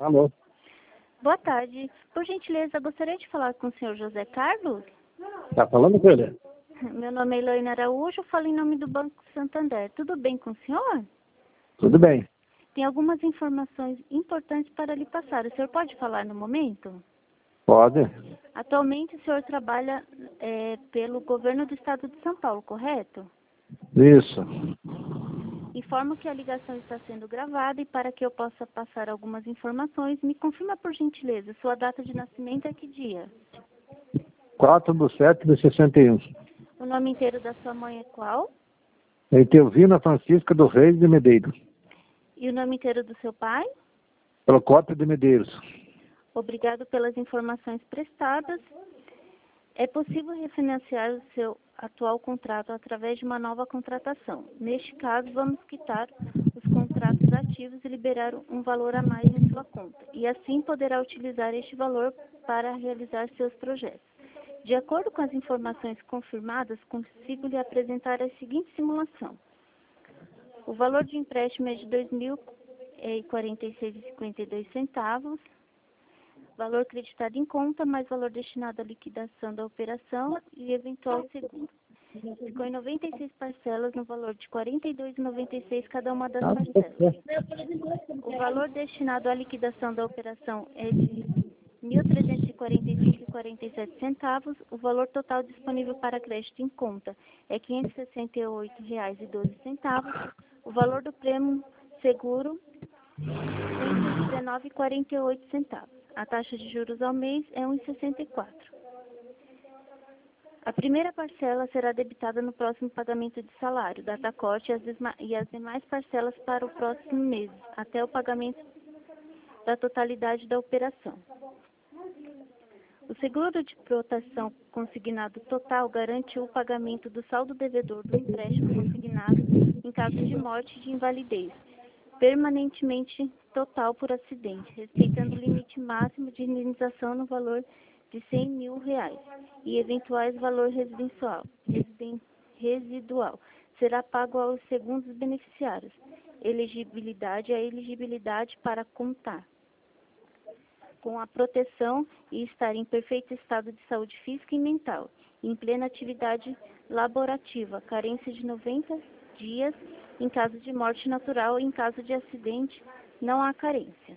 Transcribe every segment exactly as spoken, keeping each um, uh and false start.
Alô? Boa tarde. Por gentileza, gostaria de falar com o senhor José Carlos? Tá falando com ele? Meu nome é Eloína Araújo, falo em nome do Banco Santander. Tudo bem com o senhor? Tudo bem. Tem algumas informações importantes para lhe passar. O senhor pode falar no momento? Pode. Atualmente, o senhor trabalha é, pelo governo do estado de São Paulo, correto? Isso. Informo que a ligação está sendo gravada e para que eu possa passar algumas informações, me confirma por gentileza, sua data de nascimento é que dia? quatro de sete de sessenta e um. O nome inteiro da sua mãe é qual? Etelvina Francisca do Reis de Medeiros. E o nome inteiro do seu pai? Procópio de Medeiros. Obrigado pelas informações prestadas. É possível refinanciar o seu atual contrato através de uma nova contratação. Neste caso, vamos quitar os contratos ativos e liberar um valor a mais em sua conta. E assim poderá utilizar este valor para realizar seus projetos. De acordo com as informações confirmadas, consigo lhe apresentar a seguinte simulação. O valor de empréstimo é de dois mil e quarenta e seis reais e cinquenta e dois centavos. Valor creditado em conta, mais valor destinado à liquidação da operação e eventual seguro. Ficou em noventa e seis parcelas no valor de quarenta e dois reais e noventa e seis cada uma das parcelas. O valor destinado à liquidação da operação é de mil trezentos e quarenta e cinco reais e quarenta e sete centavos. O valor total disponível para crédito em conta é quinhentos e sessenta e oito reais e doze centavos. O valor do prêmio seguro cento e dezenove reais e quarenta e oito centavos. A taxa de juros ao mês é um vírgula sessenta e quatro. A primeira parcela será debitada no próximo pagamento de salário, data corte e as, e as demais parcelas para o próximo mês, até o pagamento da totalidade da operação. O seguro de proteção consignado total garante o pagamento do saldo devedor do empréstimo consignado em caso de morte e de invalidez permanentemente total por acidente, respeitando o limite máximo de indenização no valor de cem mil reais e eventuais valor residencial, residen, residual será pago aos segundos beneficiários. Elegibilidade, a elegibilidade para contar com a proteção e estar em perfeito estado de saúde física e mental, em plena atividade laborativa, carência de noventa dias, em caso de morte natural e em caso de acidente, não há carência.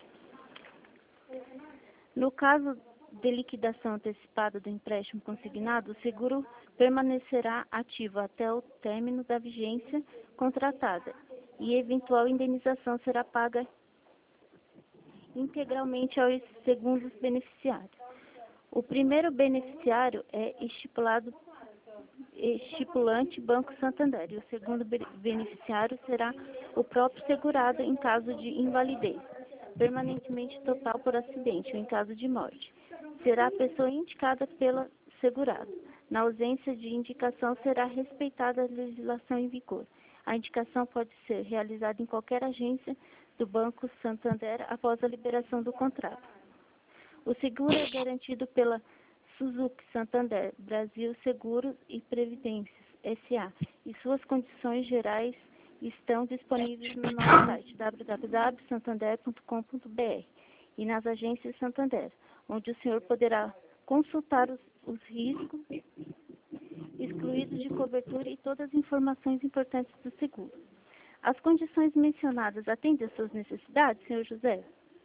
No caso de liquidação antecipada do empréstimo consignado, o seguro permanecerá ativo até o término da vigência contratada e eventual indenização será paga integralmente aos segundos beneficiários. O primeiro beneficiário é estipulado estipulante Banco Santander e o segundo beneficiário será o próprio segurado em caso de invalidez permanentemente total por acidente ou em caso de morte. Será a pessoa indicada pelo segurado. Na ausência de indicação, será respeitada a legislação em vigor. A indicação pode ser realizada em qualquer agência do Banco Santander após a liberação do contrato. O seguro é garantido pela Suzuki Santander Brasil Seguros e Previdências S A e suas condições gerais estão disponíveis no nosso site w w w ponto santander ponto com ponto b r e nas agências Santander, onde o senhor poderá consultar os, os riscos excluídos de cobertura e todas as informações importantes do seguro. As condições mencionadas atendem às suas necessidades, senhor José?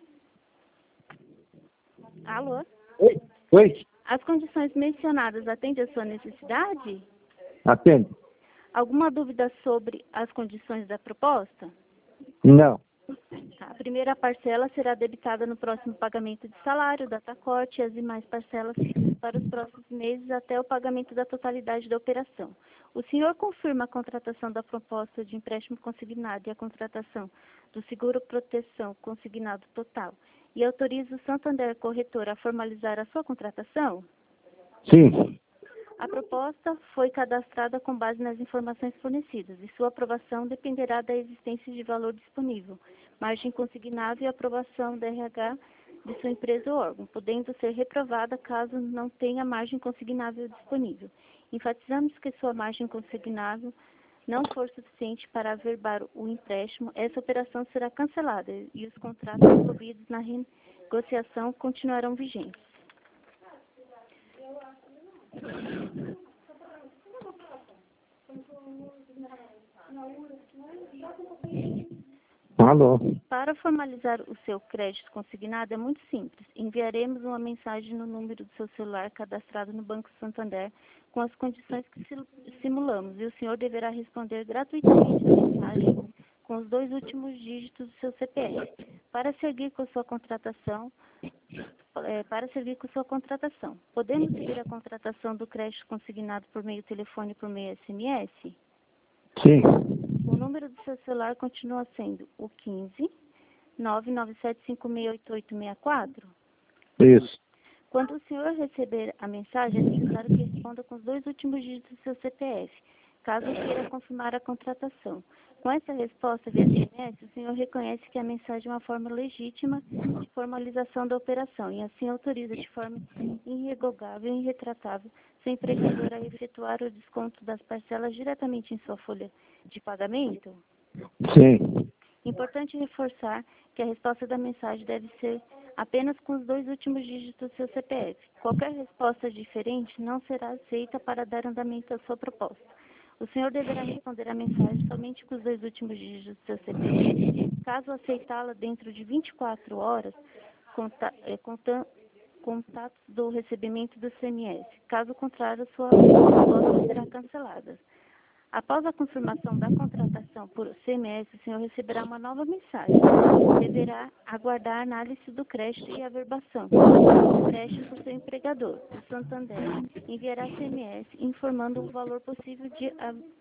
Alô? Oi? Oi? As condições mencionadas atendem à sua necessidade? Atende. Alguma dúvida sobre as condições da proposta? Não. A primeira parcela será debitada no próximo pagamento de salário, data corte e as demais parcelas para os próximos meses até o pagamento da totalidade da operação. O senhor confirma a contratação da proposta de empréstimo consignado e a contratação do seguro proteção consignado total e autoriza o Santander Corretor a formalizar a sua contratação? Sim. A proposta foi cadastrada com base nas informações fornecidas e sua aprovação dependerá da existência de valor disponível, margem consignável e aprovação da R H de sua empresa ou órgão, podendo ser reprovada caso não tenha margem consignável disponível. Enfatizamos que sua margem consignável não for suficiente para averbar o empréstimo, essa operação será cancelada e os contratos envolvidos na renegociação continuarão vigentes. Alô? Para formalizar o seu crédito consignado é muito simples. Enviaremos uma mensagem no número do seu celular cadastrado no Banco Santander com as condições que simulamos e o senhor deverá responder gratuitamente a mensagem com os dois últimos dígitos do seu C P F. Para seguir com sua contratação, é, para seguir com sua contratação, podemos seguir a contratação do crédito consignado por meio telefone e por meio S M S? Sim. O número do seu celular continua sendo o quinze, nove nove sete cinco seis oito oito seis quatro? Isso. Quando o senhor receber a mensagem, é necessário que responda com os dois últimos dígitos do seu C P F, caso queira confirmar a contratação. Com essa resposta via S M S, o senhor reconhece que a mensagem é uma forma legítima de formalização da operação e assim autoriza de forma irrevogável e irretratável seu empregador a efetuar o desconto das parcelas diretamente em sua folha de pagamento? Sim. Importante reforçar que a resposta da mensagem deve ser apenas com os dois últimos dígitos do seu C P F. Qualquer resposta diferente não será aceita para dar andamento à sua proposta. O senhor deverá responder a mensagem somente com os dois últimos dígitos do seu C P F. Caso aceitá-la dentro de vinte e quatro horas, conta, é, conta, contatos do recebimento do C M S. Caso contrário, sua proposta será cancelada. Após a confirmação da contratação por C M S, o senhor receberá uma nova mensagem. Deverá aguardar a análise do crédito e averbação do crédito por seu empregador. O Santander enviará C M S informando o valor possível de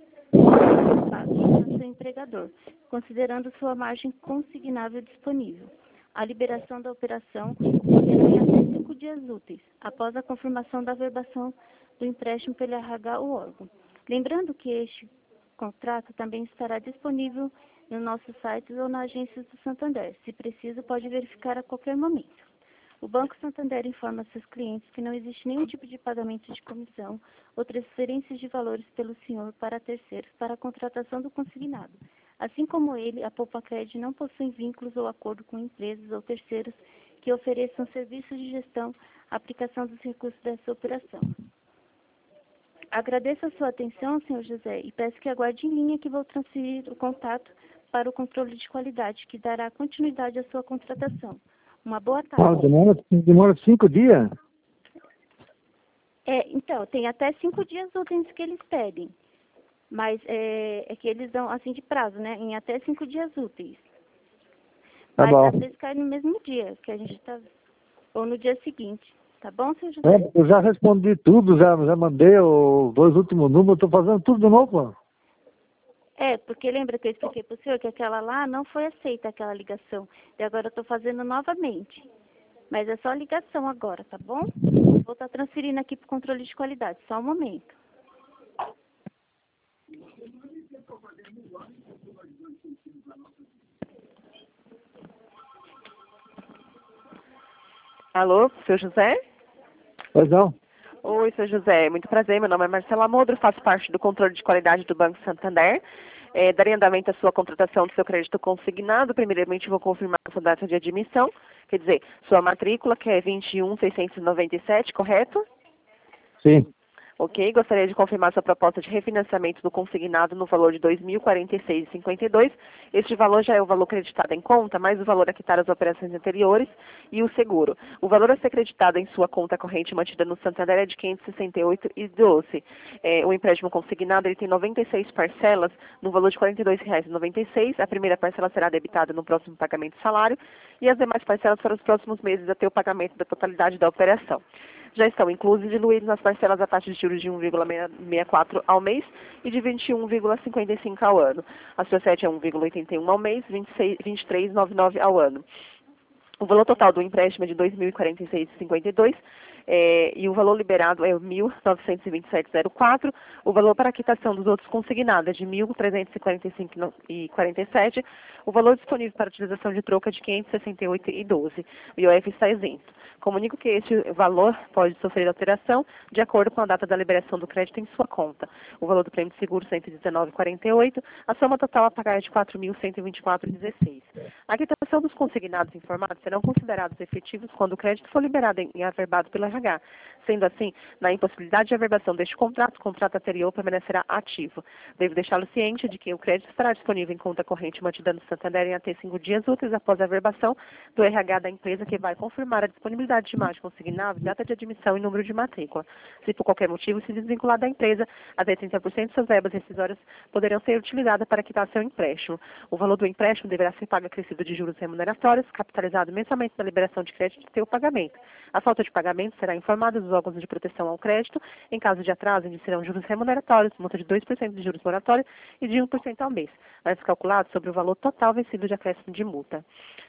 pago ao seu empregador, considerando sua margem consignável disponível. A liberação da operação ocorrerá em até cinco dias úteis, após a confirmação da averbação do empréstimo pelo R H ou órgão. Lembrando que este contrato também estará disponível no nosso site ou na agência do Santander. Se preciso, pode verificar a qualquer momento. O Banco Santander informa seus clientes que não existe nenhum tipo de pagamento de comissão ou transferências de valores pelo senhor para terceiros para a contratação do consignado. Assim como ele, a Poupacred não possui vínculos ou acordo com empresas ou terceiros que ofereçam serviços de gestão, aplicação dos recursos dessa operação. Agradeço a sua atenção, senhor José, e peço que aguarde em linha que vou transferir o contato para o controle de qualidade, que dará continuidade à sua contratação. Uma boa tarde. Ah, demora, demora cinco dias? É, então, tem até cinco dias úteis que eles pedem, mas é, é que eles dão assim de prazo, né? Em até cinco dias úteis. Tá Mas bom. às vezes cai no mesmo dia, que a gente está, ou no dia seguinte. Tá bom, senhor José? É, eu já respondi tudo, já, já mandei os dois últimos números, estou fazendo tudo de novo. É, porque lembra que eu expliquei para o senhor que aquela lá não foi aceita, aquela ligação. E agora eu estou fazendo novamente. Mas é só ligação agora, tá bom? Vou estar transferindo aqui para o controle de qualidade. Só um momento. Alô, seu José? Pois não? Oi, seu José. Muito prazer. Meu nome é Marcela Modro, faço parte do controle de qualidade do Banco Santander. É, darei andamento à sua contratação do seu crédito consignado. Primeiramente, vou confirmar a sua data de admissão, quer dizer, sua matrícula, que é vinte e um mil seiscentos e noventa e sete, correto? Sim. Ok, gostaria de confirmar sua proposta de refinanciamento do consignado no valor de dois mil e quarenta e seis reais e cinquenta e dois centavos. Este valor já é o valor creditado em conta, mais o valor a quitar as operações anteriores e o seguro. O valor a ser creditado em sua conta corrente mantida no Santander é de quinhentos e sessenta e oito reais e doze centavos. É, o empréstimo consignado ele tem noventa e seis parcelas no valor de quarenta e dois reais e noventa e seis centavos. A primeira parcela será debitada no próximo pagamento de salário e as demais parcelas para os próximos meses até o pagamento da totalidade da operação. Já estão inclusos diluídos nas parcelas a taxa de juros de um vírgula sessenta e quatro ao mês e de vinte e um vírgula cinquenta e cinco ao ano. A sua sete é um vírgula oitenta e um ao mês, vinte e seis, vinte e três vírgula noventa e nove ao ano. O valor total do empréstimo é de dois mil e quarenta e seis reais e cinquenta e dois centavos. É, e o valor liberado é mil novecentos e vinte e sete vírgula zero quatro. O valor para a quitação dos outros consignados é de mil trezentos e quarenta e cinco vírgula quarenta e sete. O valor disponível para utilização de troca é de quinhentos e sessenta e oito vírgula doze. O I O F está isento. Comunico que este valor pode sofrer alteração de acordo com a data da liberação do crédito em sua conta. O valor do prêmio de seguro cento e dezenove vírgula quarenta e oito. A soma total a pagar é de quatro mil cento e vinte e quatro vírgula dezesseis. A quitação dos consignados informados serão considerados efetivos quando o crédito for liberado em averbado pelo R H. Sendo assim, na impossibilidade de averbação deste contrato, o contrato anterior permanecerá ativo. Devo deixá-lo ciente de que o crédito estará disponível em conta corrente mantida no Santander em até cinco dias úteis após a averbação do R H da empresa, que vai confirmar a disponibilidade de imagem consignável, data de admissão e número de matrícula. Se por qualquer motivo se desvincular da empresa, até trinta por cento de suas verbas rescisórias poderão ser utilizadas para quitar seu empréstimo. O valor do empréstimo deverá ser pago acrescido de juros remuneratórios, capitalizado mensalmente na liberação de crédito e seu pagamento. A falta de pagamento será informada dos órgãos de proteção ao crédito. Em caso de atraso, iniciarão juros remuneratórios, multa de dois por cento de juros moratórios e de um por cento ao mês, mas calculado sobre o valor total vencido de acréscimo de multa.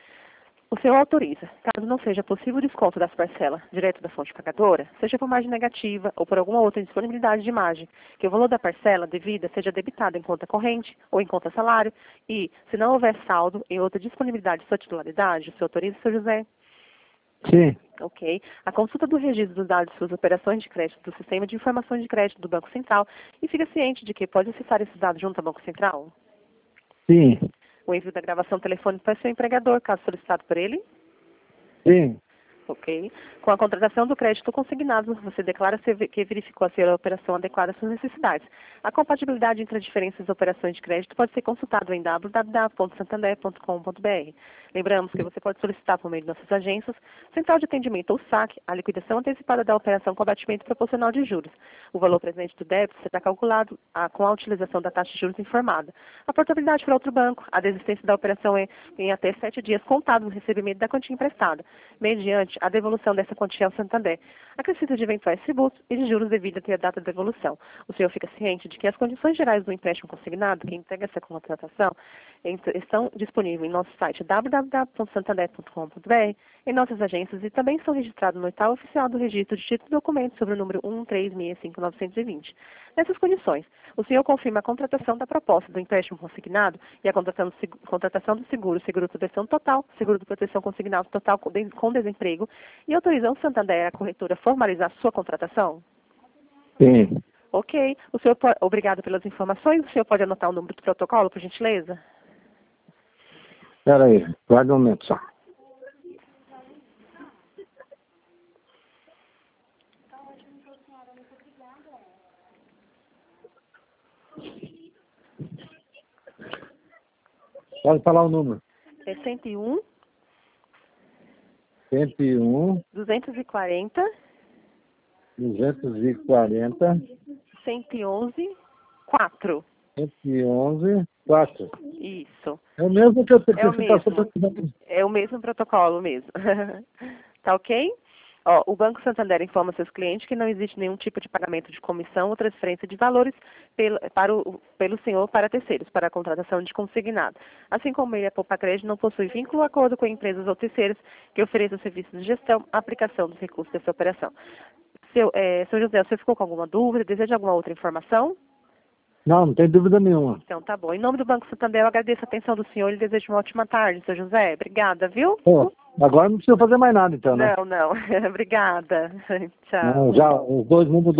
O senhor autoriza, caso não seja possível o desconto das parcelas direto da fonte pagadora, seja por margem negativa ou por alguma outra indisponibilidade de imagem, que o valor da parcela devida seja debitado em conta corrente ou em conta salário e, se não houver saldo em outra disponibilidade de sua titularidade, o senhor autoriza, senhor José? Sim. Ok. A consulta do registro dos dados de suas operações de crédito do Sistema de Informações de Crédito do Banco Central e fica ciente de que pode acessar esses dados junto ao Banco Central? Sim. O envio da gravação telefônica para seu empregador, caso solicitado por ele? Sim. Ok. Com a contratação do crédito consignado, você declara que verificou a sua operação adequada às suas necessidades. A compatibilidade entre as diferentes operações de crédito pode ser consultada em w w w ponto santander ponto com ponto b r. Lembramos que você pode solicitar por meio de nossas agências, Central de Atendimento ou S A C, a liquidação antecipada da operação com abatimento proporcional de juros. O valor presente do débito será calculado a, com a utilização da taxa de juros informada. A portabilidade para outro banco, a desistência da operação é em até sete dias contados no recebimento da quantia emprestada, mediante a devolução dessa quantia ao Santander, acrescido de eventuais tributos e de juros devido até a data de devolução. O senhor fica ciente de que as condições gerais do empréstimo consignado, que integra essa contratação, estão disponíveis em nosso site w w w ponto santander ponto com ponto b r, em nossas agências e também são registrados no oitavo oficial do registro de título e documentos sobre o número um três seis cinco nove dois zero. Nessas condições, o senhor confirma a contratação da proposta do empréstimo consignado e a contratação do, contratação do seguro, seguro de proteção total, seguro de proteção consignado total com, des, com desemprego e autoriza o Santander, a corretora, formalizar sua contratação? Sim. Ok. O senhor pode, obrigado pelas informações. O senhor pode anotar o número do protocolo, por gentileza? Espera aí, guarda um momento só. Pode falar o número. É cento e um, cento e um, duzentos e quarenta, duzentos e quarenta, cento e onze, quatro. cento e onze, quatro. Isso. É o mesmo que eu que É o você passou mesmo. para... É o mesmo protocolo mesmo. Tá ok? Ó, o Banco Santander informa seus clientes que não existe nenhum tipo de pagamento de comissão ou transferência de valores pelo, para o, pelo senhor para terceiros, para a contratação de consignado. Assim como ele, a Poupa Crédito, não possui vínculo ou acordo com empresas ou terceiros que ofereçam serviços de gestão, aplicação dos recursos dessa operação. Seu, é, senhor José, você ficou com alguma dúvida? Deseja alguma outra informação? Não, não tem dúvida nenhuma. Então, tá bom. Em nome do Banco Santander, eu agradeço a atenção do senhor e desejo uma ótima tarde, senhor José. Obrigada, viu? Pô, agora não precisa fazer mais nada, então, né? Não, não. Obrigada. Tchau. Não, já, os dois mundos